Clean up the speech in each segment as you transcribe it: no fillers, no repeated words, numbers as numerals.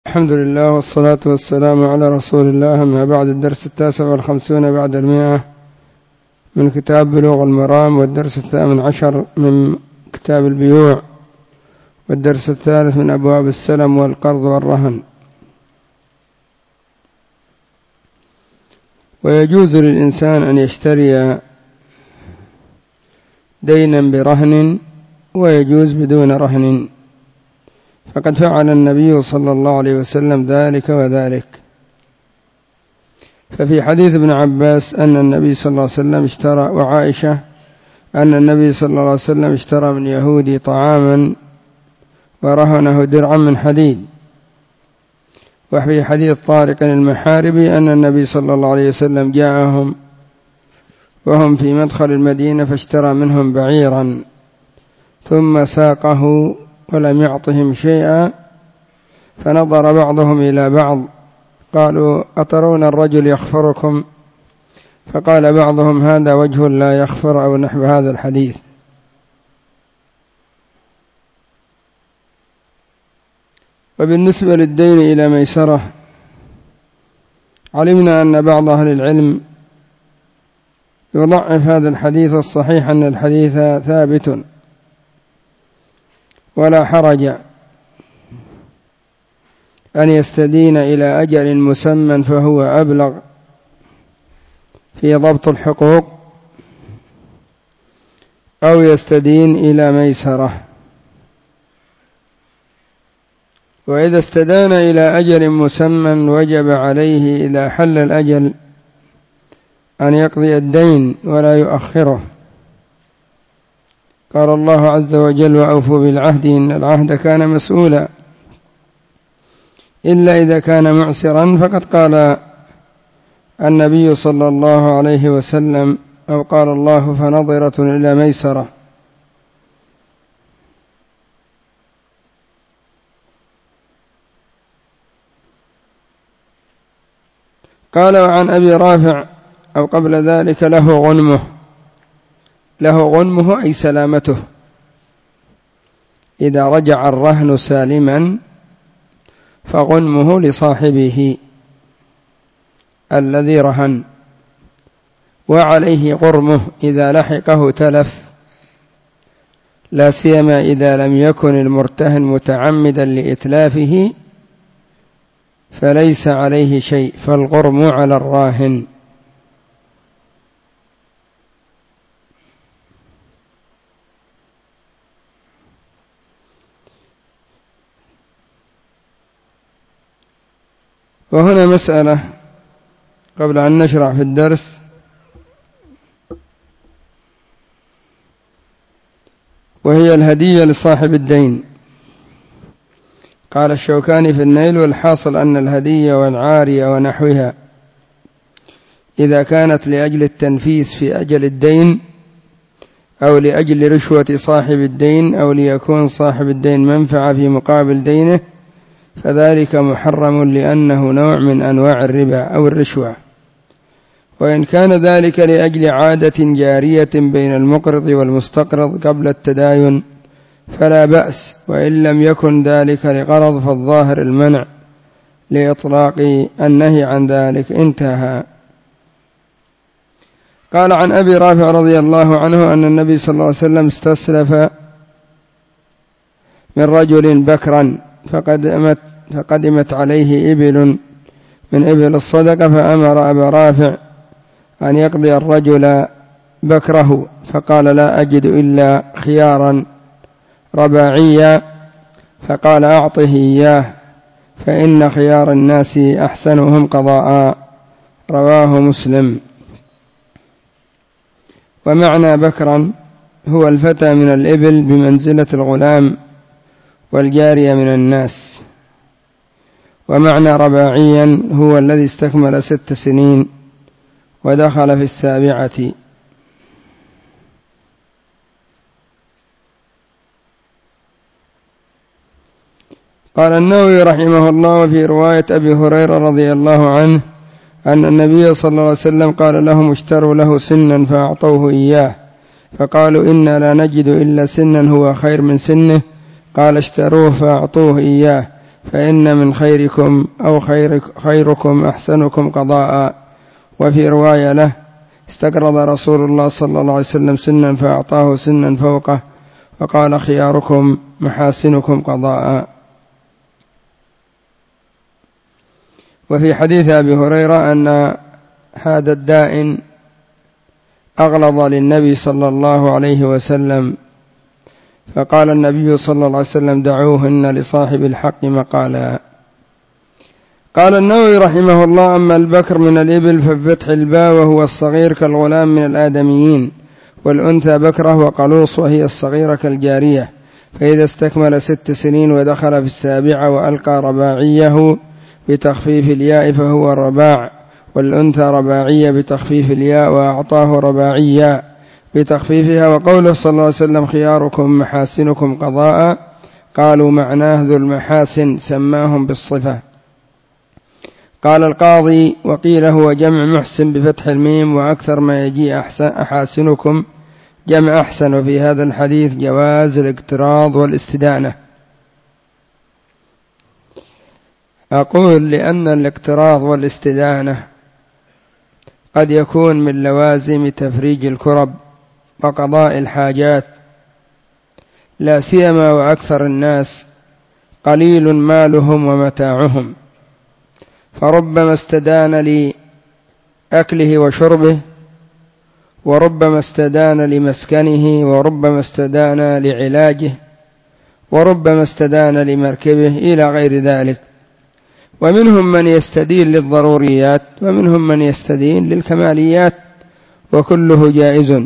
الحمد لله والصلاة والسلام على رسول الله. أما بعد، الدرس 59 بعد 100 من كتاب بلوغ المرام، والدرس 18 من كتاب البيوع، والدرس 3 من أبواب السلم والقرض والرهن. ويجوز للإنسان أن يشتري دينا برهن، ويجوز بدون رهن، فقد فعل النبي صلى الله عليه وسلم ذلك وذلك. ففي حديث ابن عباس أن النبي صلى الله عليه وسلم اشترى، وعائشة أن النبي صلى الله عليه وسلم اشترى من يهودي طعاما ورهنه درعا من حديد. وفي حديث طارق المحاربي أن النبي صلى الله عليه وسلم جاءهم وهم في مدخل المدينة فاشترى منهم بعيرا ثم ساقه ولم يعطهم شيئا، فنظر بعضهم إلى بعض قالوا: أترون الرجل يخفركم؟ فقال بعضهم: هذا وجه لا يخفر، أو نحو هذا الحديث. وبالنسبة للدين إلى ميسرة، علمنا أن بعض أهل العلم يضعف هذا الحديث، الصحيح أن الحديث ثابت ولا حرج أن يستدين إلى أجل مسمى، فهو أبلغ في ضبط الحقوق، أو يستدين إلى ميسرة. وإذا استدان إلى أجل مسمى وجب عليه إذا حل الأجل أن يقضي الدين ولا يؤخره. قال الله عز وجل: وأوفوا بالعهد إن العهد كان مسؤولا، إلا إذا كان معسرا، فقد قال النبي صلى الله عليه وسلم، أو قال الله: فنظرة إلى ميسرة. قال: وعن أبي رافع، أو قبل ذلك، له غنمه أي سلامته، إذا رجع الرهن سالما فغنمه لصاحبه الذي رهن، وعليه غرمه إذا لحقه تلف، لا سيما إذا لم يكن المرتهن متعمدا لإتلافه فليس عليه شيء، فالغرم على الراهن. وهنا مسألة قبل أن نشرع في الدرس، وهي الهدية لصاحب الدين. قال الشوكاني في النيل: والحاصل أن الهدية والعارية ونحوها إذا كانت لأجل التنفيس في أجل الدين، أو لأجل رشوة صاحب الدين، أو ليكون صاحب الدين منفعة في مقابل دينه، فذلك محرم، لأنه نوع من أنواع الربا أو الرشوة. وإن كان ذلك لأجل عادة جارية بين المقرض والمستقرض قبل التداين فلا بأس، وإن لم يكن ذلك لغرض فالظاهر المنع لإطلاق النهي عن ذلك. انتهى. قال: عن أبي رافع رضي الله عنه أن النبي صلى الله عليه وسلم استسلف من رجل بكرا، فقدمت عليه إبل من إبل الصدقة، فأمر أبا رافع أن يقضي الرجل بكره، فقال: لا أجد إلا خيارا رباعيا، فقال: أعطه إياه، فإن خيار الناس أحسنهم قضاء. رواه مسلم. ومعنى بكرا هو الفتى من الإبل بمنزلة الغلام والجارية من الناس. ومعنى رباعيا هو الذي استكمل 6 سنين ودخل في 7. قال النووي رحمه الله: وفي رواية أبي هريرة رضي الله عنه أن النبي صلى الله عليه وسلم قال لهم: اشتروا له سنا، فأعطوه إياه، فقالوا: إنا لا نجد إلا سنا هو خير من سنه. قال: اشتروه فأعطوه إياه، فإن من خيركم أو خيركم أحسنكم قضاء. وفي رواية له: استقرض رسول الله صلى الله عليه وسلم سنا فأعطاه سنا فوقه وقال: خياركم محاسنكم قضاء. وفي حديث أبي هريرة أن هذا الدائن أغلظ للنبي صلى الله عليه وسلم، فقال النبي صلى الله عليه وسلم: دعوهن لصاحب الحق مقالا. قال النووي رحمه الله: أما البكر من الإبل فبفتح الباء وهو الصغير كالغلام من الآدميين، والأنثى بكرة وقلوص وهي الصغيرة كالجارية، فإذا استكمل 6 سنين ودخل في 7 وألقى رباعيه بتخفيف الياء فهو الرباع، والأنثى رباعية بتخفيف الياء وأعطاه رباعيا بتخفيفها. وقوله صلى الله عليه وسلم: خياركم محاسنكم قضاء، قالوا معناه ذو المحاسن، سماهم بالصفة. قال القاضي: وقيل هو جمع محسن بفتح الميم، وأكثر ما يجي أحاسنكم جمع أحسن. وفي هذا الحديث جواز الاقتراض والاستدانة. أقول لأن الاقتراض والاستدانة قد يكون من لوازم تفريج الكرب وقضاء الحاجات، لا سيما وأكثر الناس قليل مالهم ومتاعهم، فربما استدان لأكله وشربه، وربما استدان لمسكنه، وربما استدان لعلاجه، وربما استدان لمركبه إلى غير ذلك. ومنهم من يستدين للضروريات، ومنهم من يستدين للكماليات، وكله جائز.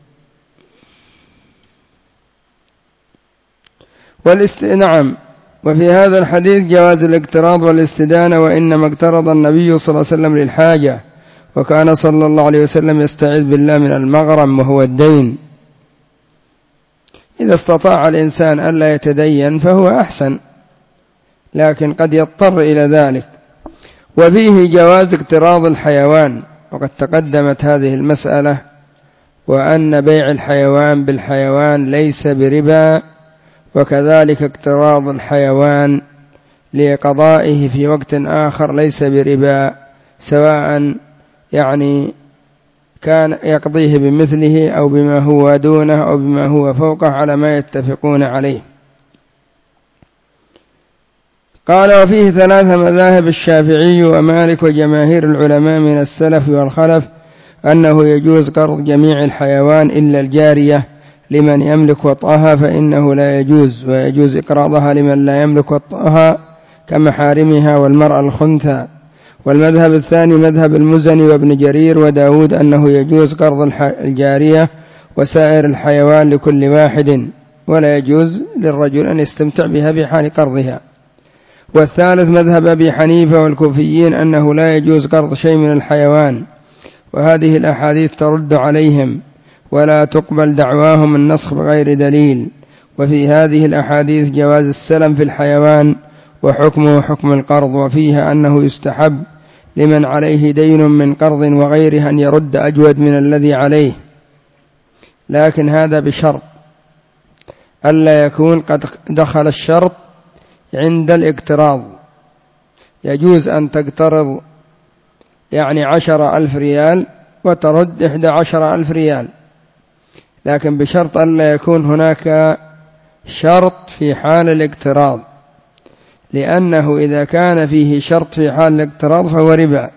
نعم. وفي هذا الحديث جواز الاقتراض والاستدانة، وإنما اقترض النبي صلى الله عليه وسلم للحاجة، وكان صلى الله عليه وسلم يستعيذ بالله من المغرم وهو الدين. إذا استطاع الإنسان ألا يتدين فهو أحسن، لكن قد يضطر إلى ذلك. وفيه جواز اقتراض الحيوان، وقد تقدمت هذه المسألة، وأن بيع الحيوان بالحيوان ليس بربا، وكذلك اقتراض الحيوان لقضائه في وقت آخر ليس بربا، سواء كان يقضيه بمثله أو بما هو دونه أو بما هو فوقه على ما يتفقون عليه. قال: وفيه 3 مذاهب: الشافعي ومالك وجماهير العلماء من السلف والخلف، أنه يجوز قرض جميع الحيوان إلا الجارية لمن يملك وطئها فإنه لا يجوز، ويجوز إقراضها لمن لا يملك وطئها كمحارمها والمرأة الخنثى. والمذهب الثاني مذهب المزني وابن جرير وداود، أنه يجوز قرض الجارية وسائر الحيوان لكل واحد، ولا يجوز للرجل أن يستمتع بها بحال قرضها. والثالث مذهب أبي حنيفة والكوفيين، أنه لا يجوز قرض شيء من الحيوان، وهذه الأحاديث ترد عليهم، ولا تقبل دعواهم النسخ بغير دليل. وفي هذه الأحاديث جواز السلم في الحيوان وحكمه حكم القرض، وفيها أنه يستحب لمن عليه دين من قرض وغيره أن يرد أجود من الذي عليه، لكن هذا بشرط ألا يكون قد دخل الشرط عند الاقتراض. يجوز أن تقترض 10,000 ريال وترد 11,000 ريال، لكن بشرط ألا يكون هناك شرط في حال الاقتراض، لأنه إذا كان فيه شرط في حال الاقتراض فهو ربا.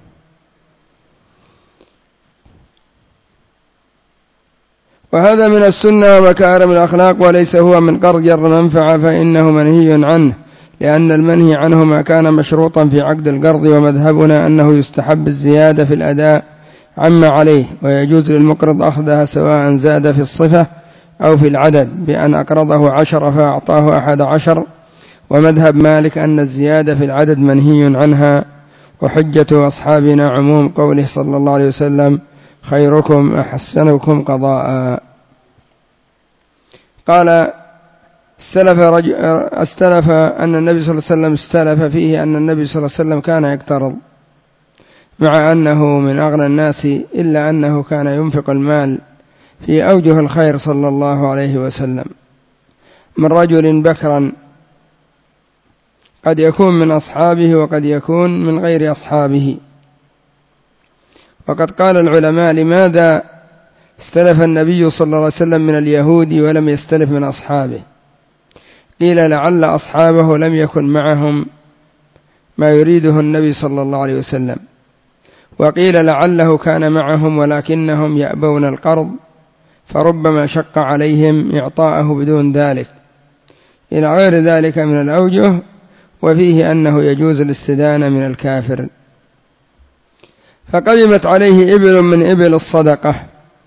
وهذا من السنة ومكارم الأخلاق، وليس هو من قرض جر منفعة، فإنه منهي عنه، لأن المنهي عنه ما كان مشروطا في عقد القرض. ومذهبنا أنه يستحب الزيادة في الأداء عما عليه، ويجوز للمقرض أخذها سواء زاد في الصفة أو في العدد، بأن أقرضه 10 فأعطاه 11. ومذهب مالك أن الزيادة في العدد منهي عنها، وحجة أصحابنا عموم قوله صلى الله عليه وسلم: خيركم أحسنكم قضاء. قال: استلف أن النبي صلى الله عليه وسلم استلف فيه أن النبي صلى الله عليه وسلم كان يقترض، مع أنه من أغنى الناس، إلا أنه كان ينفق المال في أوجه الخير صلى الله عليه وسلم. من رجل بكرا قد يكون من أصحابه وقد يكون من غير أصحابه. وقد قال العلماء: لماذا استلف النبي صلى الله عليه وسلم من اليهود ولم يستلف من أصحابه؟ قيل: لعل أصحابه لم يكن معهم ما يريده النبي صلى الله عليه وسلم، وقيل لعله كان معهم ولكنهم يأبون القرض فربما شق عليهم إعطاءه بدون ذلك، إلى غير ذلك من الأوجه. وفيه أنه يجوز الاستدانة من الكافر. فقدمت عليه إبل من إبل الصدقة،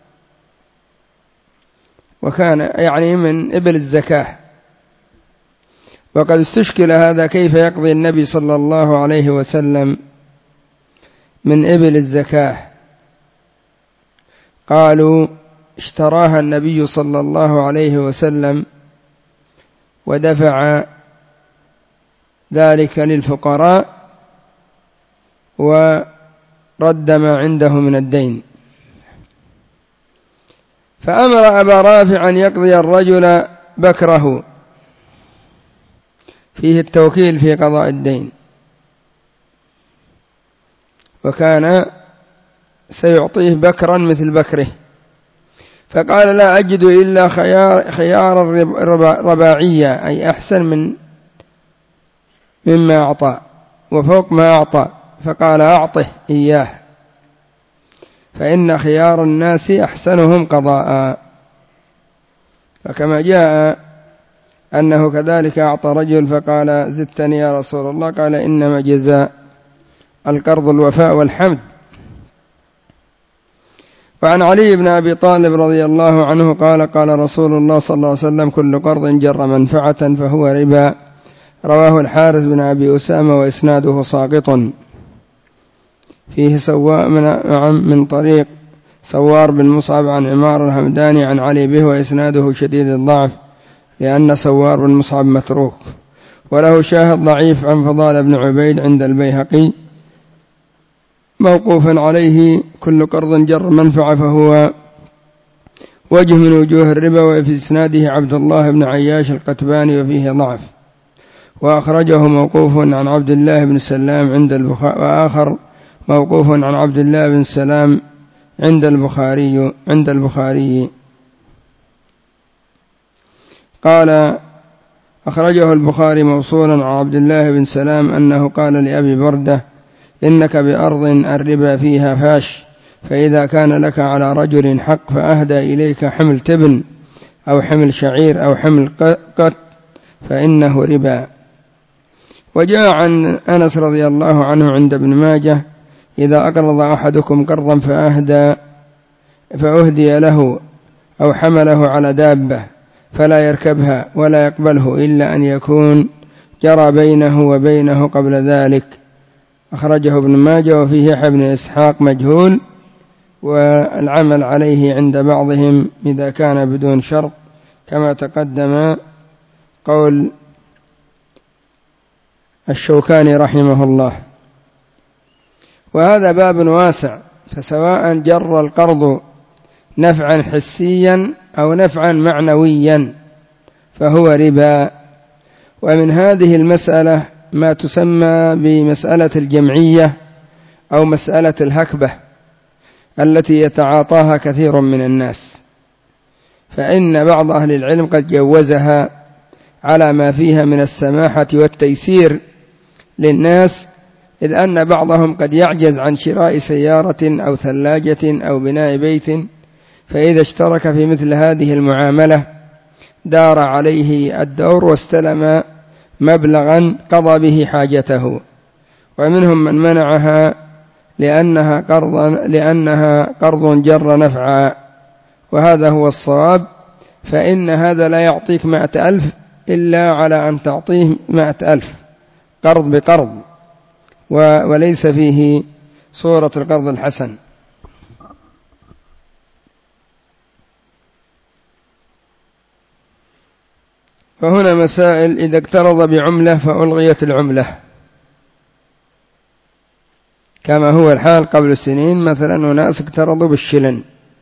وكان يعني من إبل الزكاة. وقد استشكل هذا: كيف يقضي النبي صلى الله عليه وسلم من إبل الزكاة؟ قالوا: اشتراها النبي صلى الله عليه وسلم ودفع ذلك للفقراء ورد ما عنده من الدين. فأمر أبا رافع أن يقضي الرجل بكره، فيه التوكيل في قضاء الدين، وكان سيعطيه بكرا مثل بكره. فقال: لا أجد إلا خيار الرباعية، أي أحسن مما أعطى وفوق ما أعطى. فقال: أعطه إياه، فإن خيار الناس أحسنهم قضاء. فكما جاء أنه كذلك أعطى رجل فقال: زدتني يا رسول الله، قال: إنما جزاء القرض الوفاء والحمد. وعن علي بن أبي طالب رضي الله عنه قال: قال رسول الله صلى الله عليه وسلم: كل قرض جر منفعة فهو ربا. رواه الحارث بن أبي أسامة وإسناده ساقط. فيه من طريق سوار بن مصعب عن عمار الهمداني عن علي به، وإسناده شديد الضعف لأن سوار بن مصعب متروك. وله شاهد ضعيف عن فضال بن عبيد عند البيهقي موقوفا عليه: كل قرض جر منفعة فهو وجه من وجوه الربا. وفي إسناده عبد الله بن عياش القتباني وفيه ضعف. وأخرجه موقوف عن عبد الله بن سلام عند البخاري، وآخر موقوف عن عبد الله بن سلام عند البخاري. قال: أخرجه البخاري موصولا عن عبد الله بن سلام أنه قال لأبي بردة: إنك بأرض الربا فيها فاش، فإذا كان لك على رجل حق فأهدى إليك حمل تبن أو حمل شعير أو حمل قط فإنه ربا. وجاء عن أنس رضي الله عنه عند ابن ماجه: إذا أقرض أحدكم قرضا فأهدي له أو حمله على دابة فلا يركبها ولا يقبله إلا أن يكون جرى بينه وبينه قبل ذلك. أخرجه ابن ماجه. وفيه يحيى بن إسحاق مجهول، والعمل عليه عند بعضهم إذا كان بدون شرط، كما تقدم قول الشوكاني رحمه الله. وهذا باب واسع، فسواء جر القرض نفعا حسيا أو نفعا معنويا فهو ربا. ومن هذه المسألة ما تسمى بمسألة الجمعية أو مسألة الهكبة التي يتعاطاها كثير من الناس، فإن بعض أهل العلم قد جوزها على ما فيها من السماحة والتيسير للناس، إذ أن بعضهم قد يعجز عن شراء سيارة أو ثلاجة أو بناء بيت، فإذا اشترك في مثل هذه المعاملة دار عليه الدور واستلم مبلغا قضى به حاجته. ومنهم من منعها لأنها قرض جر نفعا، وهذا هو الصواب، فإن هذا لا يعطيك 100,000 إلا على أن تعطيه 100,000 قرض بقرض، وليس فيه صورة القرض الحسن. فهنا مسائل: إذا اقترض بعملة فألغيت العملة، كما هو الحال قبل سنين. مثلا ناس اقترضوا بالشلن،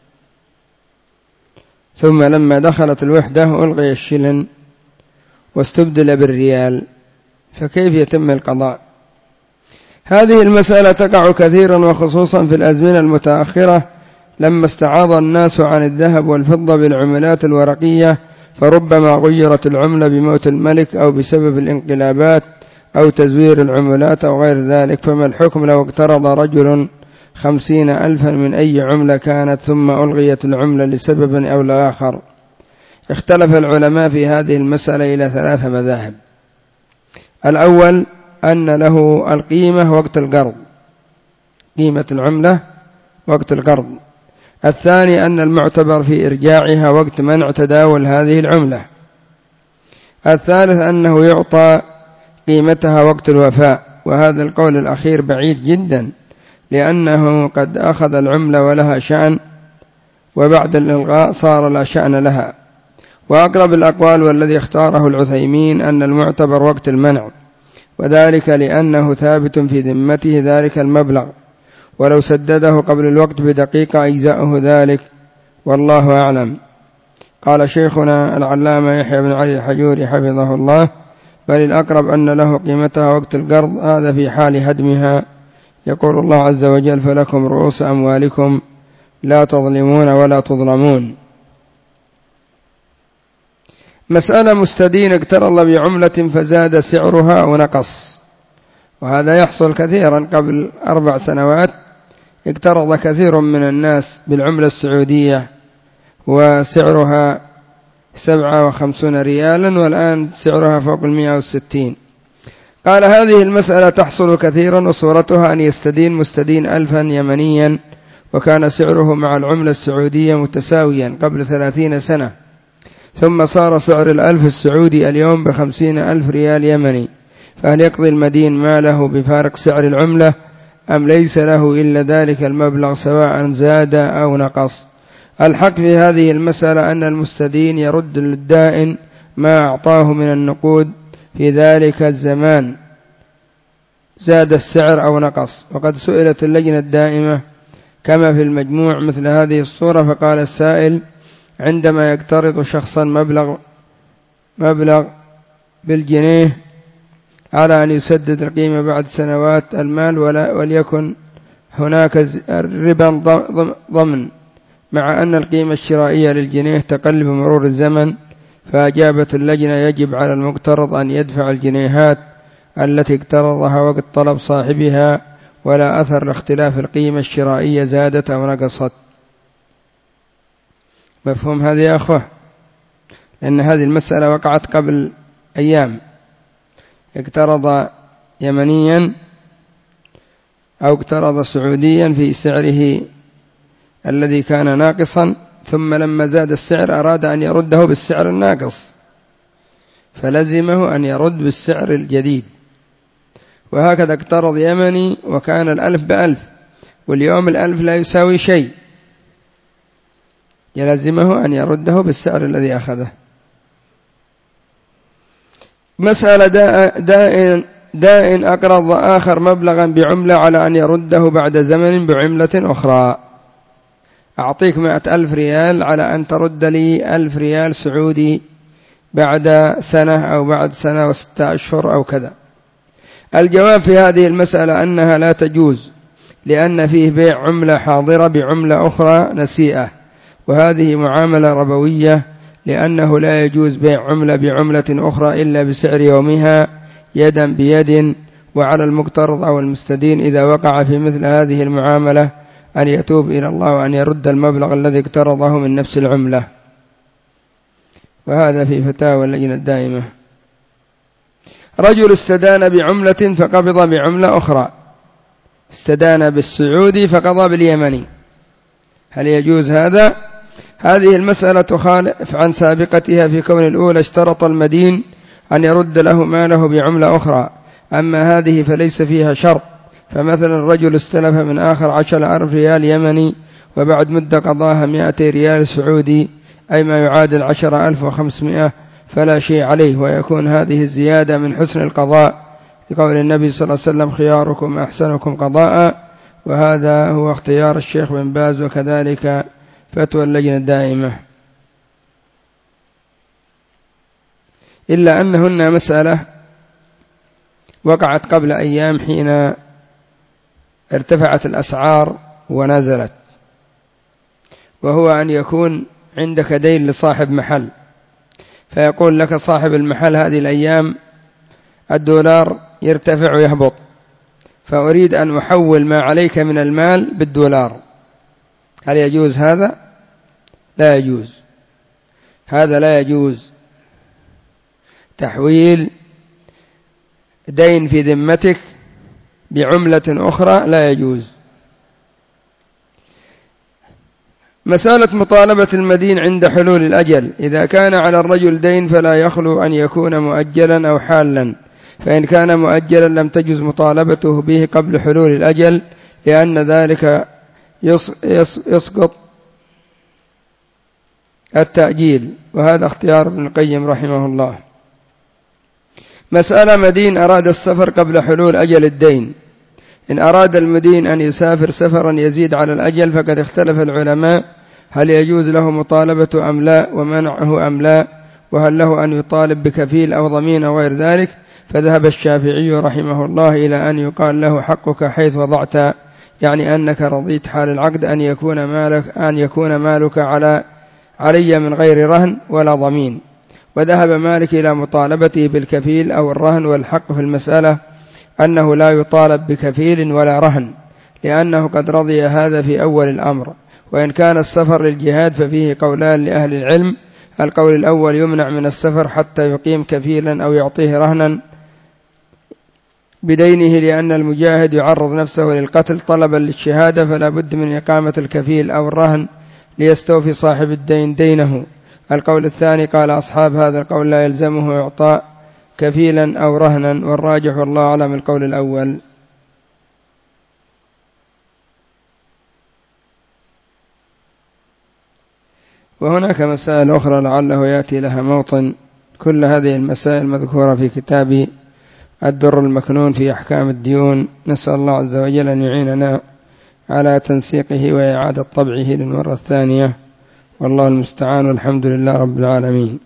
ثم لما دخلت الوحدة ألغي الشلن واستبدل بالريال، فكيف يتم القضاء؟ هذه المسألة تقع كثيرا وخصوصا في الأزمنة المتأخرة لما استعاض الناس عن الذهب والفضة بالعملات الورقية، فربما غيرت العملة بموت الملك أو بسبب الانقلابات أو تزوير العملات أو غير ذلك. فما الحكم لو اقترض رجل 50,000 من أي عملة كانت ثم ألغيت العملة لسبب أو لآخر؟ اختلف العلماء في هذه المسألة إلى 3 مذاهب. الأول أن له القيمة وقت القرض، قيمة العملة وقت القرض. الثاني أن المعتبر في إرجاعها وقت منع تداول هذه العملة. الثالث أنه يعطى قيمتها وقت الوفاء، وهذا القول الأخير بعيد جدا، لأنه قد أخذ العملة ولها شأن وبعد الإلغاء صار لا شأن لها. وأقرب الأقوال والذي اختاره العثيمين أن المعتبر وقت المنع، وذلك لأنه ثابت في ذمته ذلك المبلغ، ولو سدده قبل الوقت بدقيقة أجزأه ذلك، والله أعلم. قال شيخنا العلامة يحيى بن علي الحجوري حفظه الله: بل الأقرب أن له قيمتها وقت القرض، هذا في حال هدمها. يقول الله عز وجل: فلكم رؤوس أموالكم لا تظلمون ولا تظلمون. مسألة مستدين اقترض بعملة فزاد سعرها أو نقص، وهذا يحصل كثيرا. قبل 4 سنوات اقترض كثير من الناس بالعملة السعودية وسعرها 57 ريالا، والآن سعرها فوق 160. قال: هذه المسألة تحصل كثيرا، وصورتها أن يستدين مستدين 1000 يمنيا وكان سعره مع العملة السعودية متساويا قبل 30 سنة، ثم صار سعر 1000 السعودي اليوم 50,000 ريال يمني، فهل يقضي المدين ماله بفارق سعر العملة أم ليس له إلا ذلك المبلغ سواء زاد أو نقص؟ الحق في هذه المسألة أن المستدين يرد للدائن ما أعطاه من النقود في ذلك الزمان زاد السعر أو نقص. وقد سئلت اللجنة الدائمة كما في المجموع مثل هذه الصورة، فقال السائل: عندما يقترض شخصا مبلغ بالجنيه على أن يسدد القيمة بعد سنوات المال، وليكن هناك ربا ضمن، مع أن القيمة الشرائية للجنيه تقل بمرور الزمن، فأجابت اللجنة: يجب على المقترض أن يدفع الجنيهات التي اقترضها وقت طلب صاحبها، ولا أثر لاختلاف القيمة الشرائية زادت أو نقصت. مفهوم هذا يا أخوة؟ لأن هذه المسألة وقعت قبل أيام. اقترض يمنيا أو اقترض سعوديا في سعره الذي كان ناقصا، ثم لما زاد السعر أراد أن يرده بالسعر الناقص، فلزمه أن يرد بالسعر الجديد. وهكذا اقترض يمني وكان 1000 ب1000، واليوم 1000 لا يساوي شيء، يلزمه أن يرده بالسعر الذي أخذه. مسألة دائن أقرض آخر مبلغا بعملة على أن يرده بعد زمن بعملة أخرى. أعطيك 100,000 ريال على أن ترد لي 1000 ريال سعودي بعد سنة أو بعد سنة و6 أشهر أو كذا. الجواب في هذه المسألة أنها لا تجوز، لأن فيه بيع عملة حاضرة بعملة أخرى نسيئة، وهذه معاملة ربوية، لأنه لا يجوز بيع عملة بعملة أخرى إلا بسعر يومها يدا بيد. وعلى المقترض أو المستدين إذا وقع في مثل هذه المعاملة أن يتوب إلى الله وأن يرد المبلغ الذي اقترضه من نفس العملة. وهذا في فتاوى اللجنة الدائمة. رجل استدان بعملة فقبض بعملة أخرى، استدان بالسعودي فقضى باليمني، هل يجوز هذا؟ هذه المسألة تخالف عن سابقتها في كون الأولى اشترط المدين أن يرد له ماله بعملة أخرى، أما هذه فليس فيها شرط. فمثلا الرجل استلف من آخر 10,000 ريال يمني وبعد مدة قضاها 200 ريال سعودي، أي ما يعادل 10,500، فلا شيء عليه، ويكون هذه الزيادة من حسن القضاء، لقول النبي صلى الله عليه وسلم: خياركم أحسنكم قضاء. وهذا هو اختيار الشيخ بن باز، وكذلك فتوى اللجنة الدائمة، إلا أنهن مسألة وقعت قبل أيام حين ارتفعت الأسعار ونزلت، وهو أن يكون عندك دين لصاحب محل، فيقول لك صاحب المحل هذه الأيام الدولار يرتفع ويهبط، فأريد أن أحول ما عليك من المال بالدولار، هل يجوز هذا؟ لا يجوز، هذا لا يجوز. تحويل دين في ذمتك بعملة أخرى لا يجوز. مسألة مطالبة المدين عند حلول الأجل: إذا كان على الرجل دين فلا يخلو أن يكون مؤجلا أو حالا، فإن كان مؤجلا لم تجوز مطالبته به قبل حلول الأجل، لأن ذلك يسقط التأجيل، وهذا اختيار ابن القيم رحمه الله. مسألة: مدين أراد السفر قبل حلول أجل الدين، إن أراد المدين أن يسافر سفرا يزيد على الأجل فقد اختلف العلماء هل يجوز له مطالبة أم لا، ومنعه أم لا، وهل له أن يطالب بكفيل أو ضمين أو غير ذلك. فذهب الشافعي رحمه الله إلى أن يقال له حقك حيث وضعت، يعني أنك رضيت حال العقد أن يكون مالك علي من غير رهن ولا ضمين. وذهب مالك إلى مطالبته بالكفيل أو الرهن، والحق في المسألة أنه لا يطالب بكفيل ولا رهن، لأنه قد رضي هذا في أول الأمر. وإن كان السفر للجهاد ففيه قولان لأهل العلم: القول الأول يمنع من السفر حتى يقيم كفيلا أو يعطيه رهنا بدينه، لأن المجاهد يعرض نفسه للقتل طلبا للشهادة، فلا بد من إقامة الكفيل أو الرهن ليستوفي صاحب الدين دينه. القول الثاني قال أصحاب هذا القول لا يلزمه إعطاء كفيلا أو رهنا، والراجح والله أعلم القول الأول. وهناك مسائل أخرى لعله يأتي لها موطن. كل هذه المسائل مذكورة في كتاب الدر المكنون في أحكام الديون. نسأل الله عز وجل أن يعيننا على تنسيقه وإعادة طبعه للمرة الثانية، والله المستعان، والحمد لله رب العالمين.